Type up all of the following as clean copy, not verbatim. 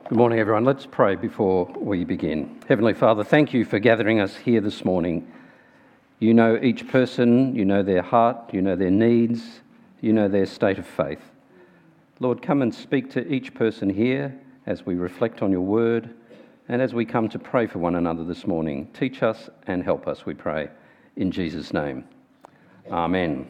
Good morning, everyone. Let's pray before we begin. Heavenly Father, thank you for gathering us here this morning. You know each person, you know their heart, you know their needs, you know their state of faith. Lord, come and speak to each person here as we reflect on your word and as we come to pray for one another this morning. Teach us and help us, we pray, in Jesus' name. Amen.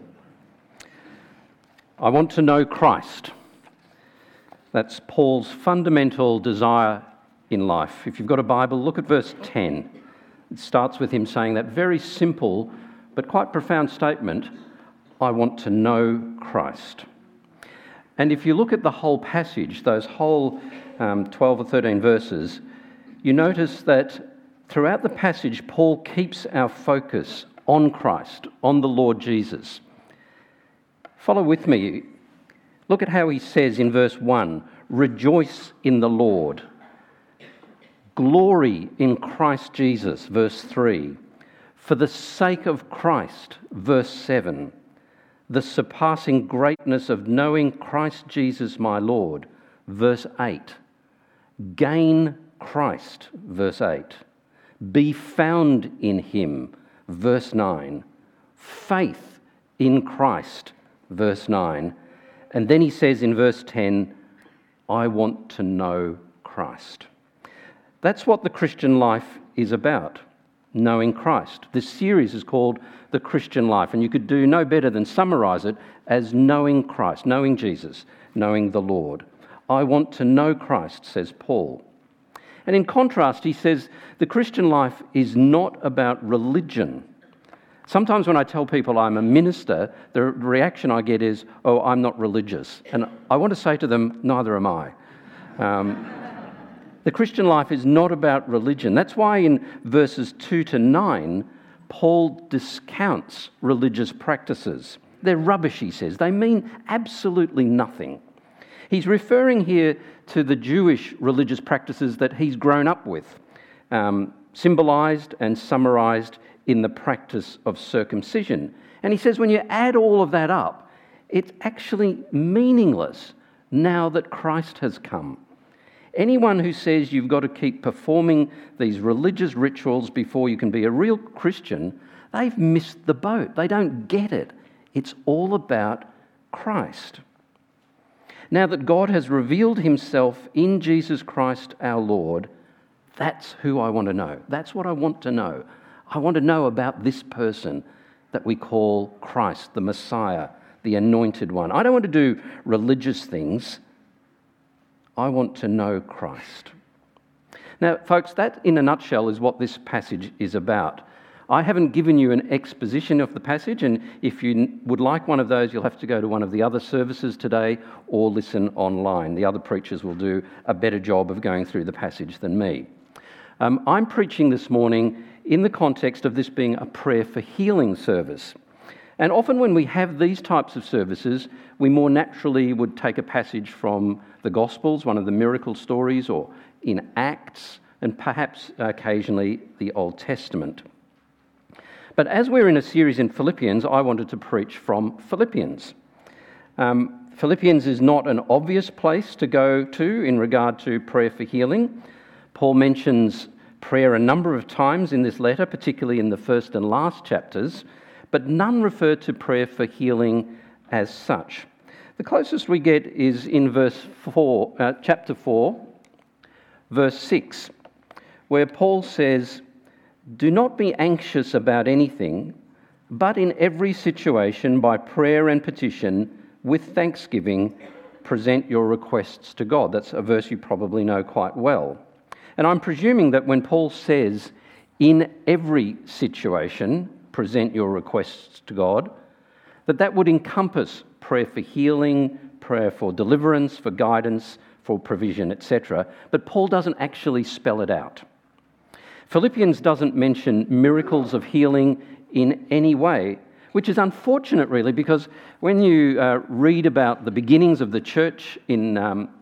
I want to know Christ. That's Paul's fundamental desire in life. If you've got a Bible, look at verse 10. It starts with him saying that very simple but quite profound statement, I want to know Christ. And if you look at the whole passage, those whole 12 or 13 verses, you notice that throughout the passage, Paul keeps our focus on Christ, on the Lord Jesus. Follow with me. Look at how he says in verse 1, rejoice in the Lord. Glory in Christ Jesus, verse 3. For the sake of Christ, verse 7. The surpassing greatness of knowing Christ Jesus my Lord, verse 8. Gain Christ, verse 8. Be found in him, verse 9. Faith in Christ, verse 9. And then he says in verse 10, I want to know Christ. That's what the Christian life is about, knowing Christ. This series is called The Christian Life, and you could do no better than summarise it as knowing Christ, knowing Jesus, knowing the Lord. I want to know Christ, says Paul. And in contrast, he says the Christian life is not about religion. Sometimes when I tell people I'm a minister, the reaction I get is, oh, I'm not religious. And I want to say to them, neither am I. The Christian life is not about religion. That's why in verses 2 to 9, Paul discounts religious practices. They're rubbish, he says. They mean absolutely nothing. He's referring here to the Jewish religious practices that he's grown up with, symbolised and summarised in the practice of circumcision. And he says when you add all of that up, it's actually meaningless now that Christ has come. Anyone who says you've got to keep performing these religious rituals before you can be a real Christian, they've missed the boat. They don't get it. It's all about Christ. Now that God has revealed himself in Jesus Christ our Lord, that's who I want to know. That's what I want to know. I want to know about this person that we call Christ, the Messiah, the Anointed One. I don't want to do religious things. I want to know Christ. Now, folks, that in a nutshell is what this passage is about. I haven't given you an exposition of the passage, and if you would like one of those, you'll have to go to one of the other services today or listen online. The other preachers will do a better job of going through the passage than me. I'm preaching this morning in the context of this being a prayer for healing service. And often when we have these types of services, we more naturally would take a passage from the Gospels, one of the miracle stories, or in Acts, and perhaps occasionally the Old Testament. But as we're in a series in Philippians, I wanted to preach from Philippians. Philippians is not an obvious place to go to in regard to prayer for healing. Paul mentions prayer a number of times in this letter, particularly in the first and last chapters, but none refer to prayer for healing as such. The closest we get is in chapter 4, verse 6, where Paul says, do not be anxious about anything, but in every situation by prayer and petition, with thanksgiving, present your requests to God. That's a verse you probably know quite well. And I'm presuming that when Paul says, in every situation, present your requests to God, that would encompass prayer for healing, prayer for deliverance, for guidance, for provision, etc. But Paul doesn't actually spell it out. Philippians doesn't mention miracles of healing in any way, which is unfortunate really, because when you read about the beginnings of the church in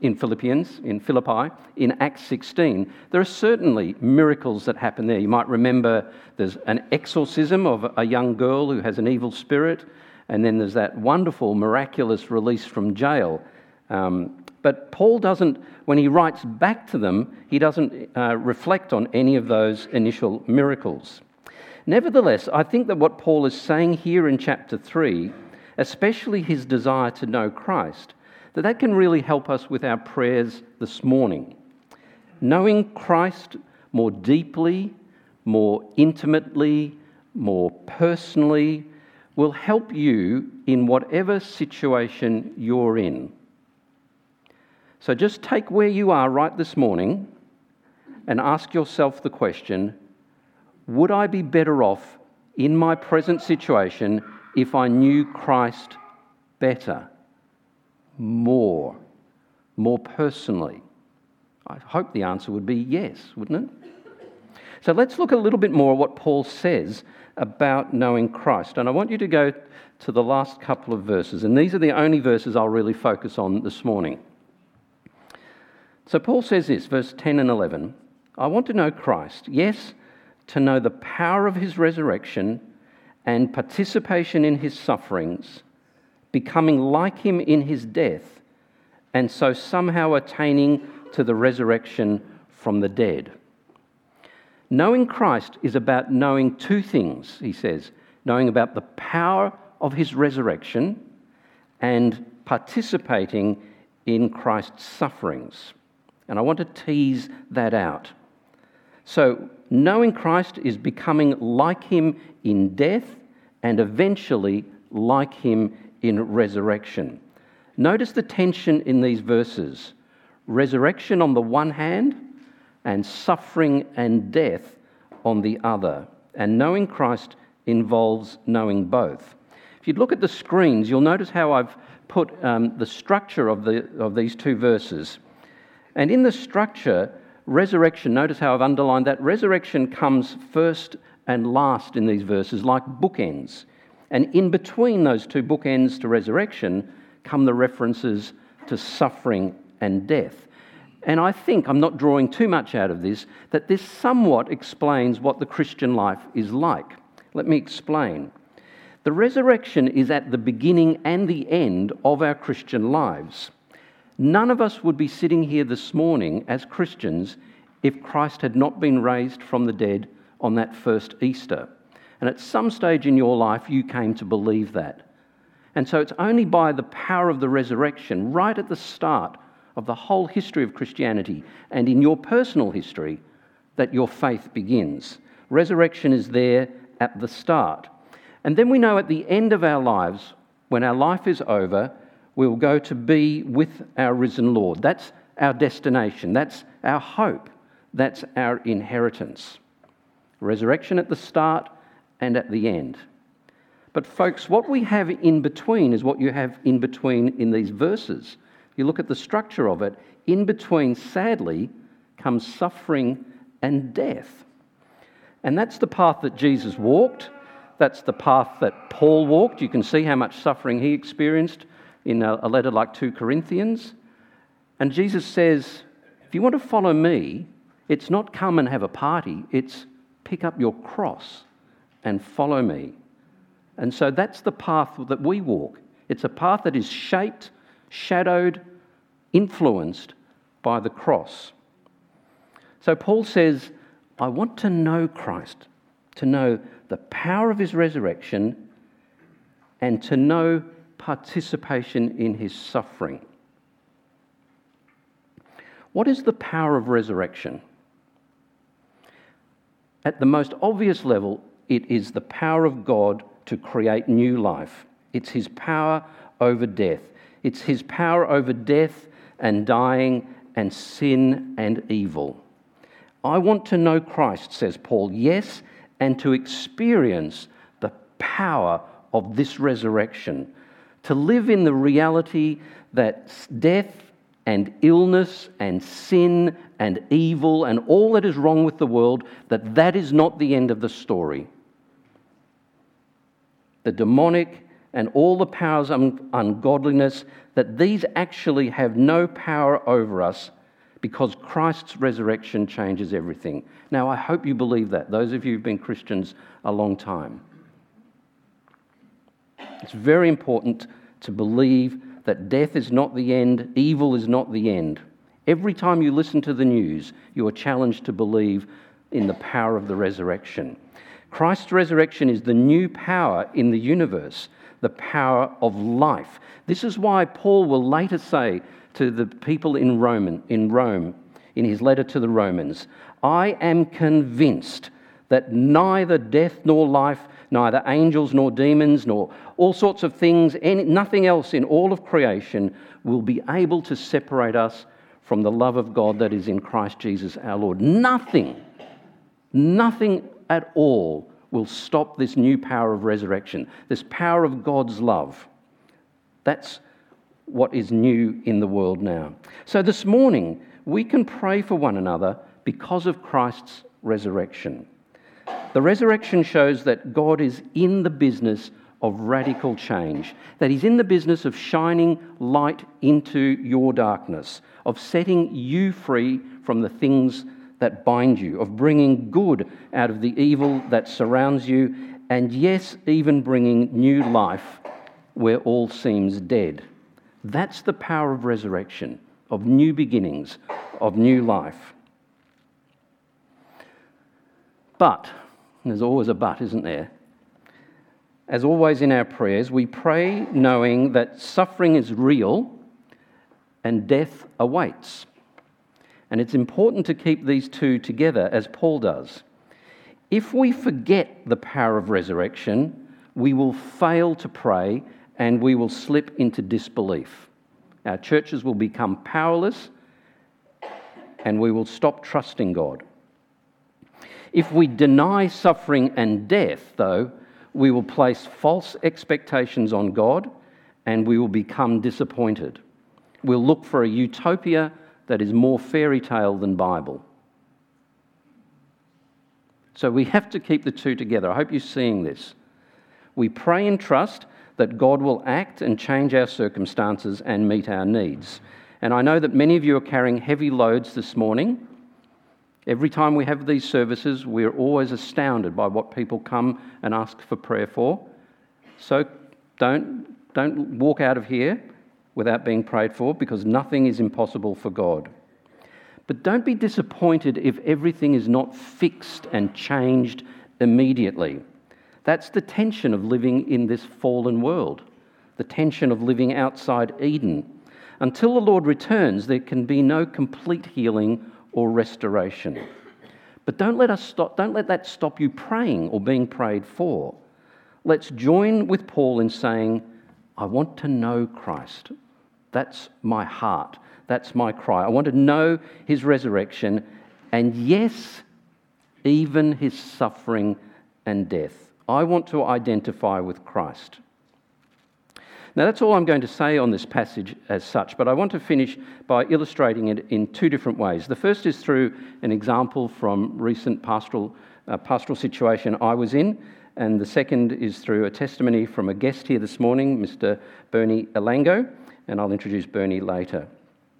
Philippi, in Acts 16, there are certainly miracles that happen there. You might remember there's an exorcism of a young girl who has an evil spirit, and then there's that wonderful, miraculous release from jail But Paul doesn't, when he writes back to them, he doesn't reflect on any of those initial miracles. Nevertheless, I think that what Paul is saying here in chapter 3, especially his desire to know Christ, that can really help us with our prayers this morning. Knowing Christ more deeply, more intimately, more personally will help you in whatever situation you're in. So just take where you are right this morning and ask yourself the question, would I be better off in my present situation if I knew Christ better, more personally? I hope the answer would be yes, wouldn't it? So let's look a little bit more at what Paul says about knowing Christ. And I want you to go to the last couple of verses. And these are the only verses I'll really focus on this morning. So Paul says this, verse 10 and 11. I want to know Christ, yes, to know the power of his resurrection and participation in his sufferings, becoming like him in his death, and so somehow attaining to the resurrection from the dead. Knowing Christ is about knowing two things, he says. Knowing about the power of his resurrection and participating in Christ's sufferings. And I want to tease that out. So, knowing Christ is becoming like him in death and eventually like him in resurrection. Notice the tension in these verses. Resurrection on the one hand and suffering and death on the other. And knowing Christ involves knowing both. If you look at the screens, you'll notice how I've put the structure of these two verses. And in the structure, resurrection, notice how I've underlined that. Resurrection comes first and last in these verses, like bookends. And in between those two bookends to resurrection come the references to suffering and death. And I think, I'm not drawing too much out of this, that this somewhat explains what the Christian life is like. Let me explain. The resurrection is at the beginning and the end of our Christian lives. None of us would be sitting here this morning as Christians if Christ had not been raised from the dead on that first Easter. And at some stage in your life, you came to believe that. And so it's only by the power of the resurrection, right at the start of the whole history of Christianity and in your personal history, that your faith begins. Resurrection is there at the start. And then we know at the end of our lives, when our life is over, we'll go to be with our risen Lord. That's our destination. That's our hope. That's our inheritance. Resurrection at the start and at the end. But folks, what we have in between is what you have in between in these verses. You look at the structure of it, in between, sadly, comes suffering and death. And that's the path that Jesus walked. That's the path that Paul walked. You can see how much suffering he experienced in a letter like 2 Corinthians. And Jesus says, if you want to follow me, it's not come and have a party, it's pick up your cross and follow me. And so that's the path that we walk. It's a path that is shaped, shadowed, influenced by the cross. So Paul says, I want to know Christ, to know the power of his resurrection and to know participation in his suffering. What is the power of resurrection? At the most obvious level, it is the power of God to create new life. It's his power over death. It's his power over death and dying and sin and evil. I want to know Christ, says Paul, yes, and to experience the power of this resurrection, to live in the reality that death and illness and sin and evil and all that is wrong with the world, that is not the end of the story. The demonic and all the powers of ungodliness, that these actually have no power over us because Christ's resurrection changes everything. Now, I hope you believe that, those of you who've been Christians a long time. It's very important to believe that death is not the end, evil is not the end. Every time you listen to the news, you are challenged to believe in the power of the resurrection. Christ's resurrection is the new power in the universe, the power of life. This is why Paul will later say to the people in Rome, in his letter to the Romans, I am convinced that neither death nor life, neither angels nor demons, nor all sorts of things, nothing else in all of creation will be able to separate us from the love of God that is in Christ Jesus our Lord. Nothing at all will stop this new power of resurrection, this power of God's love. That's what is new in the world now. So this morning, we can pray for one another because of Christ's resurrection. The resurrection shows that God is in the business of radical change, that He's in the business of shining light into your darkness, of setting you free from the things that bind you, of bringing good out of the evil that surrounds you, and yes, even bringing new life where all seems dead. That's the power of resurrection, of new beginnings, of new life. But, there's always a but, isn't there? As always in our prayers, we pray knowing that suffering is real and death awaits. And it's important to keep these two together, as Paul does. If we forget the power of resurrection, we will fail to pray and we will slip into disbelief. Our churches will become powerless and we will stop trusting God. If we deny suffering and death, though, we will place false expectations on God and we will become disappointed. We'll look for a utopia that is more fairy tale than Bible. So we have to keep the two together. I hope you're seeing this. We pray and trust that God will act and change our circumstances and meet our needs. And I know that many of you are carrying heavy loads this morning. Every time we have these services, we're always astounded by what people come and ask for prayer for. So don't walk out of here without being prayed for, because nothing is impossible for God. But don't be disappointed if everything is not fixed and changed immediately. That's the tension of living in this fallen world, the tension of living outside Eden. Until the Lord returns, there can be no complete healing or restoration. But don't let that stop you praying or being prayed for. Let's join with Paul in saying, I want to know Christ. That's my heart. That's my cry. I want to know His resurrection and, yes, even His suffering and death. I want to identify with Christ. Now, that's all I'm going to say on this passage as such, but I want to finish by illustrating it in two different ways. The first is through an example from recent pastoral situation I was in, and the second is through a testimony from a guest here this morning, Mr. Bernie Elango, and I'll introduce Bernie later.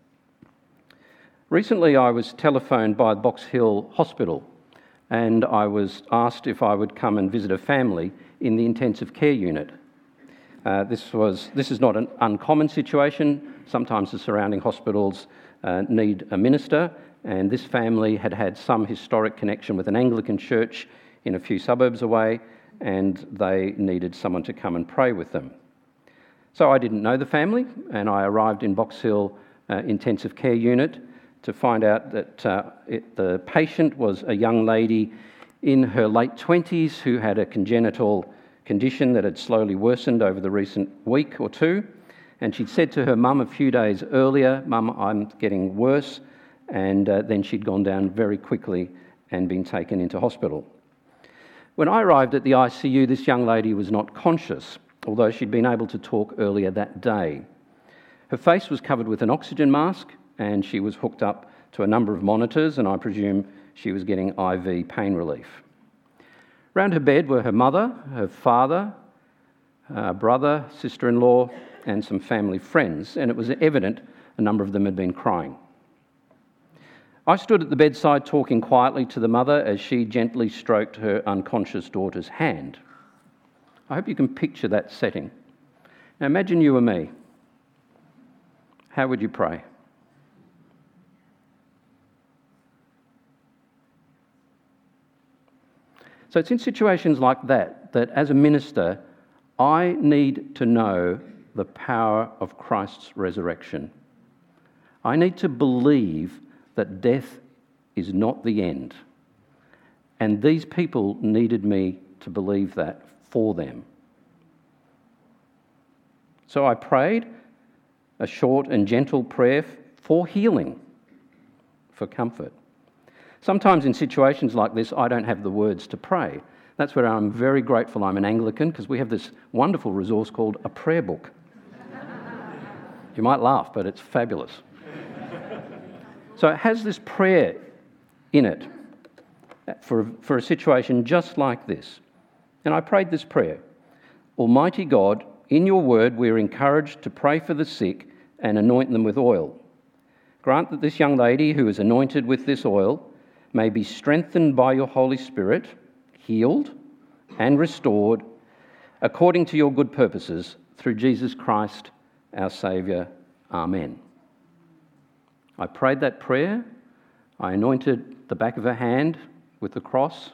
Recently, I was telephoned by Box Hill Hospital, and I was asked if I would come and visit a family in the intensive care unit. This is not an uncommon situation. Sometimes the surrounding hospitals need a minister, and this family had had some historic connection with an Anglican church in a few suburbs away, and they needed someone to come and pray with them. So I didn't know the family, and I arrived in Box Hill intensive care unit to find out that the patient was a young lady in her late 20s who had a congenital condition that had slowly worsened over the recent week or two. And she'd said to her mum a few days earlier, "Mum, I'm getting worse." And then she'd gone down very quickly and been taken into hospital. When I arrived at the ICU, this young lady was not conscious, although she'd been able to talk earlier that day. Her face was covered with an oxygen mask, and she was hooked up to a number of monitors, and I presume she was getting IV pain relief. Around her bed were her mother, her father, brother, sister-in-law, and some family friends, and it was evident a number of them had been crying. I stood at the bedside talking quietly to the mother as she gently stroked her unconscious daughter's hand. I hope you can picture that setting. Now imagine you were me. how would you pray? So it's in situations like that that as a minister, I need to know the power of Christ's resurrection. I need to believe that death is not the end. And these people needed me to believe that for them. So I prayed a short and gentle prayer for healing, for comfort. Sometimes in situations like this, I don't have the words to pray. That's where I'm very grateful I'm an Anglican, because we have this wonderful resource called a prayer book. You might laugh, but it's fabulous. So it has this prayer in it for a situation just like this. And I prayed this prayer. Almighty God, in your word we are encouraged to pray for the sick and anoint them with oil. Grant that this young lady who is anointed with this oil may be strengthened by your Holy Spirit, healed and restored according to your good purposes through Jesus Christ, our Saviour. Amen. I prayed that prayer. I anointed the back of her hand with the cross,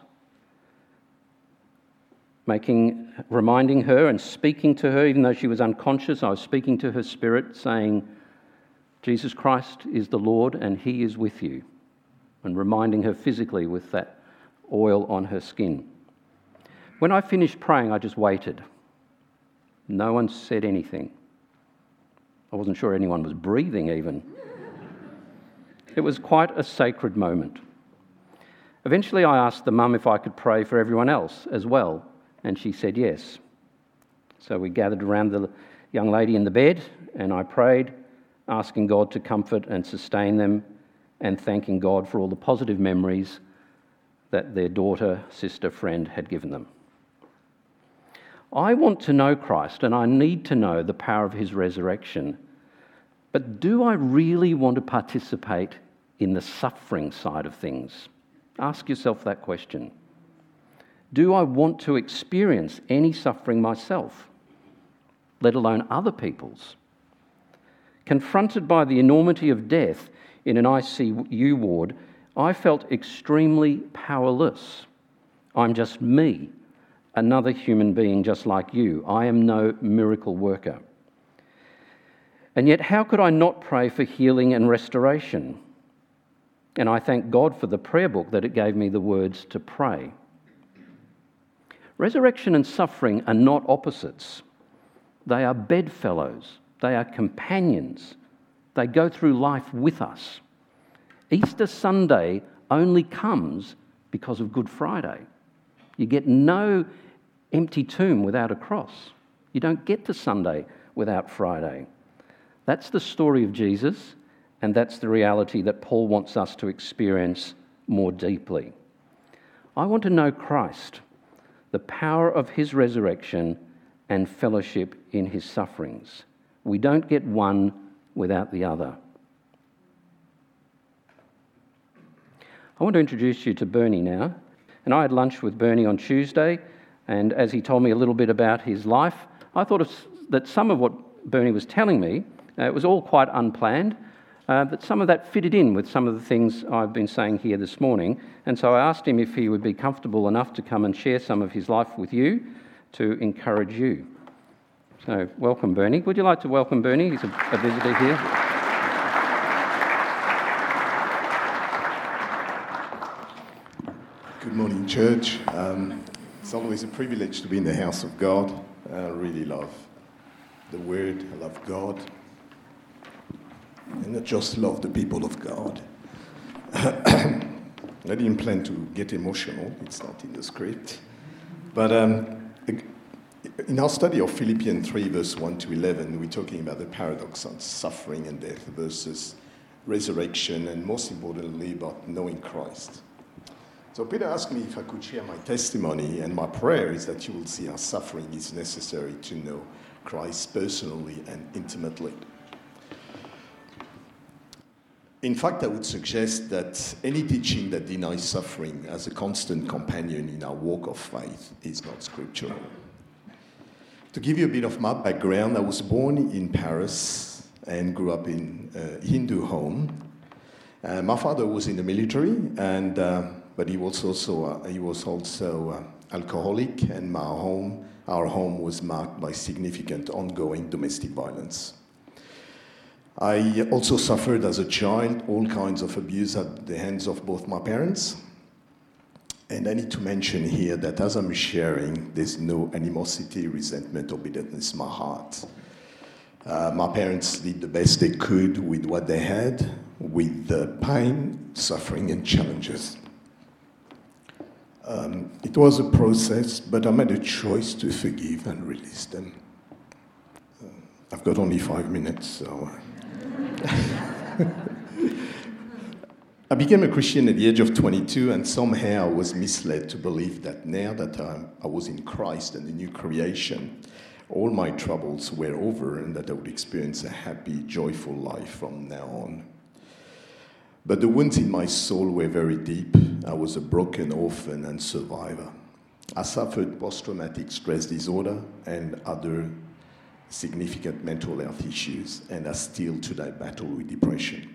reminding her and speaking to her, even though she was unconscious. I was speaking to her spirit, saying, Jesus Christ is the Lord and he is with you, and reminding her physically with that oil on her skin. When I finished praying, I just waited. No one said anything. I wasn't sure anyone was breathing even. It was quite a sacred moment. Eventually I asked the mum if I could pray for everyone else as well, and she said yes. So we gathered around the young lady in the bed, and I prayed, asking God to comfort and sustain them, and thanking God for all the positive memories that their daughter, sister, friend had given them. I want to know Christ, and I need to know the power of his resurrection. But do I really want to participate in the suffering side of things? Ask yourself that question. Do I want to experience any suffering myself, let alone other people's? Confronted by the enormity of death in an ICU ward, I felt extremely powerless. I'm just me, another human being just like you. I am no miracle worker. And yet, how could I not pray for healing and restoration? And I thank God for the prayer book that it gave me the words to pray. Resurrection and suffering are not opposites. They are bedfellows. They are companions. They go through life with us. Easter Sunday only comes because of Good Friday. You get no empty tomb without a cross. You don't get to Sunday without Friday. That's the story of Jesus, and that's the reality that Paul wants us to experience more deeply. I want to know Christ, the power of his resurrection and fellowship in his sufferings. We don't get one without the other. I want to introduce you to Bernie now. And I had lunch with Bernie on Tuesday, and as he told me a little bit about his life, I thought that some of what Bernie was telling me, it was all quite unplanned, but some of that fitted in with some of the things I've been saying here this morning. And so I asked him if he would be comfortable enough to come and share some of his life with you to encourage you. So welcome, Bernie. Would you like to welcome Bernie? He's a visitor here. Good morning, church. It's always a privilege to be in the house of God. I really love the Word. I love God. And not just love the people of God. I didn't plan to get emotional. It's not in the script. But in our study of Philippians 3, verse 1 to 11, we're talking about the paradox of suffering and death versus resurrection, and most importantly, about knowing Christ. So Peter asked me if I could share my testimony, and my prayer is that you will see how suffering is necessary to know Christ personally and intimately. In fact, I would suggest that any teaching that denies suffering as a constant companion in our walk of faith is not scriptural. To give you a bit of my background, I was born in Paris and grew up in a Hindu home. My father was in the military, but he was also alcoholic, and our home was marked by significant ongoing domestic violence. I also suffered as a child all kinds of abuse at the hands of both my parents. And I need to mention here that as I'm sharing, there's no animosity, resentment, or bitterness in my heart. My parents did the best they could with what they had, with the pain, suffering, and challenges. It was a process, but I made a choice to forgive and release them. I've got only 5 minutes, so... I became a Christian at the age of 22, and somehow I was misled to believe that now that I was in Christ and the new creation, all my troubles were over and that I would experience a happy, joyful life from now on. But the wounds in my soul were very deep. I was a broken orphan and survivor. I suffered post-traumatic stress disorder and other significant mental health issues, and I still today battle with depression.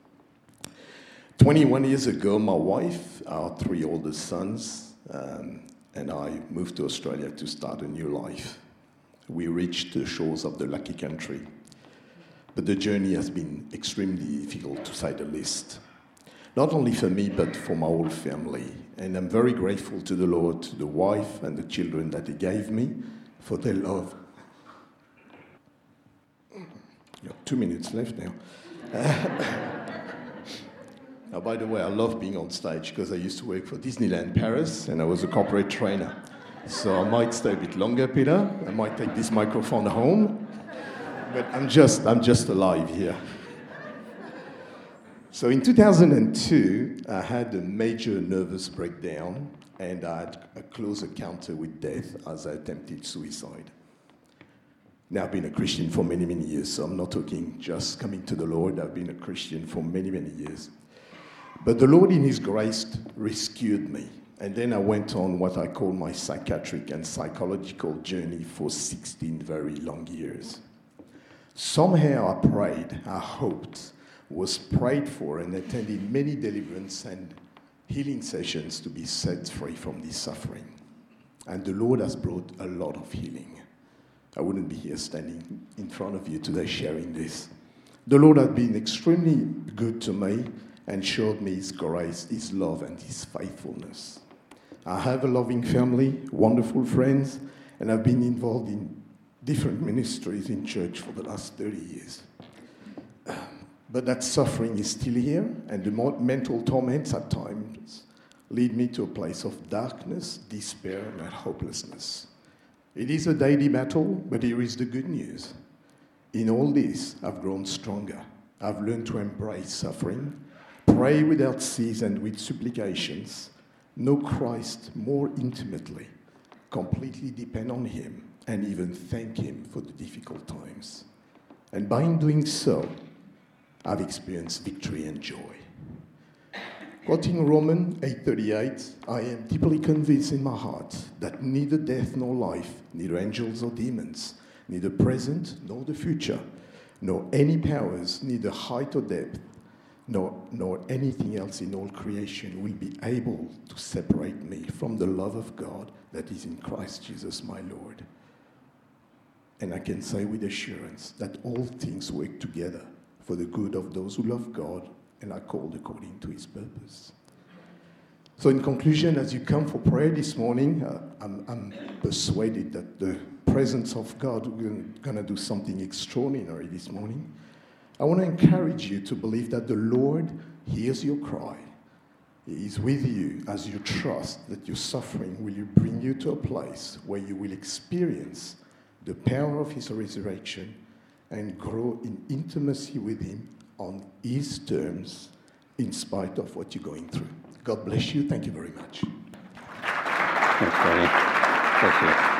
21 years ago, my wife, our 3 oldest sons, and I moved to Australia to start a new life. We reached the shores of the lucky country, but the journey has been extremely difficult, to say the least. Not only for me, but for my whole family. And I'm very grateful to the Lord, to the wife and the children that He gave me for their love. You have 2 minutes left now. Oh, by the way, I love being on stage because I used to work for Disneyland Paris and I was a corporate trainer. So I might stay a bit longer, Peter. I might take this microphone home. But I'm just alive here. So in 2002, I had a major nervous breakdown and I had a close encounter with death as I attempted suicide. Now, I've been a Christian for many, many years, so I'm not talking just coming to the Lord. I've been a Christian for many, many years. But the Lord in His grace rescued me. And then I went on what I call my psychiatric and psychological journey for 16 very long years. Somehow I prayed, I hoped, was prayed for and attended many deliverance and healing sessions to be set free from this suffering. And the Lord has brought a lot of healing. I wouldn't be here standing in front of you today sharing this. The Lord has been extremely good to me and showed me His grace, His love, and His faithfulness. I have a loving family, wonderful friends, and I've been involved in different ministries in church for the last 30 years. But that suffering is still here, and the mental torments at times lead me to a place of darkness, despair, and hopelessness. It is a daily battle, but here is the good news. In all this, I've grown stronger. I've learned to embrace suffering, pray without cease and with supplications, know Christ more intimately, completely depend on Him, and even thank Him for the difficult times. And by doing so, I've experienced victory and joy. Quoting Romans 8:38, I am deeply convinced in my heart that neither death nor life, neither angels or demons, neither present nor the future, nor any powers, neither height or depth, nor anything else in all creation will be able to separate me from the love of God that is in Christ Jesus my Lord. And I can say with assurance that all things work together for the good of those who love God and are called according to His purpose. So in conclusion, as you come for prayer this morning, I'm persuaded that the presence of God is going to do something extraordinary this morning. I want to encourage you to believe that the Lord hears your cry. He is with you as you trust that your suffering will bring you to a place where you will experience the power of His resurrection and grow in intimacy with Him on His terms in spite of what you're going through. God bless you. Thank you very much. Thanks, Danny. Bless you.